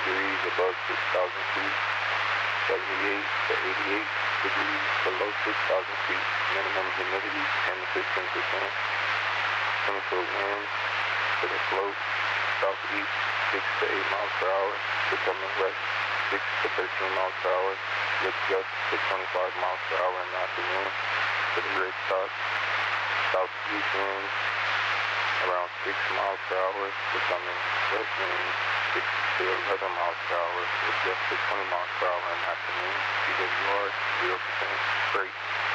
degrees above 6,000 feet. 78 to 88 degrees below 6,000 feet. Minimum humidity 10 to 15%. Chemical wind to the slope, southeast 6 to 8 miles per hour, becoming west 6 to 13 miles per hour, with gusts to 25 miles per hour in the afternoon. To the ridge top, southeast wind around 6 miles per hour, becoming west wind 6 to 11 miles per hour, with gusts to 20 miles per hour in the afternoon. PWR 0% straight.